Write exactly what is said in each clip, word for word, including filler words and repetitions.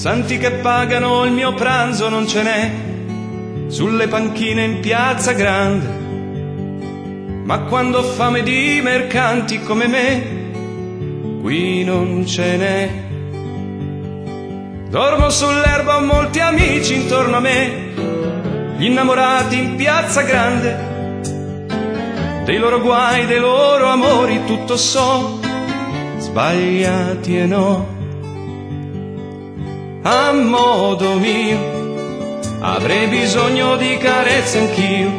santi che pagano il mio pranzo non ce n'è sulle panchine in piazza grande, ma quando ho fame di mercanti come me, qui non ce n'è. Dormo sull'erba, ho molti amici intorno a me, gli innamorati in piazza grande, dei loro guai, dei loro amori tutto so, sbagliati e no. A modo mio avrei bisogno di carezze anch'io,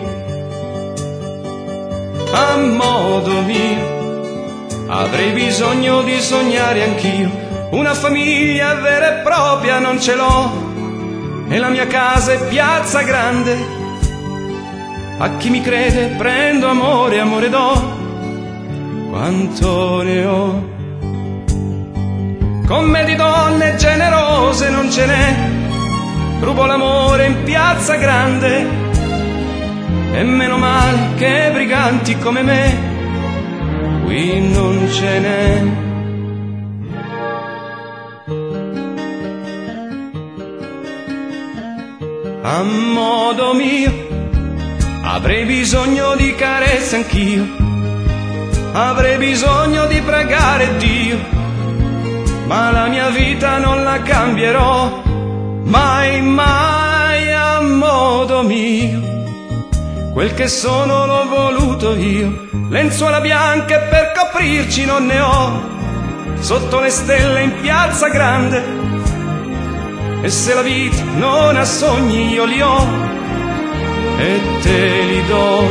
a modo mio avrei bisogno di sognare anch'io. Una famiglia vera e propria non ce l'ho, e la mia casa è piazza grande. A chi mi crede prendo amore, amore do, quanto ne ho. Con me di donne generose non ce n'è, rubo l'amore in piazza grande, e meno male che briganti come me qui non ce n'è. A modo mio avrei bisogno di carezze anch'io, avrei bisogno di pregare Dio, ma la mia vita non la cambierò mai, mai. A modo mio quel che sono l'ho voluto io, lenzuola bianche per coprirci non ne ho, sotto le stelle in piazza grande, e se la vita non ha sogni io li ho e te li do.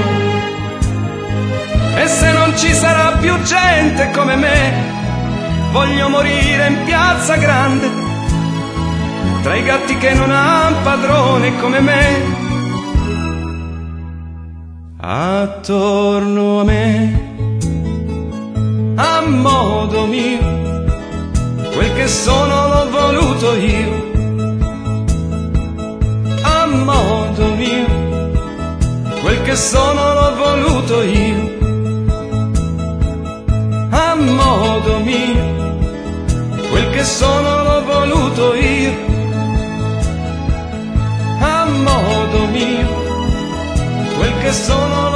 E se non ci sarà più gente come me, voglio morire in piazza grande, tra i gatti che non han padrone come me, attorno a me. A modo mio quel che sono l'ho voluto io, a modo mio quel che sono l'ho voluto io, a modo mio quel che sono l'ho voluto io, a modo mio quel che sono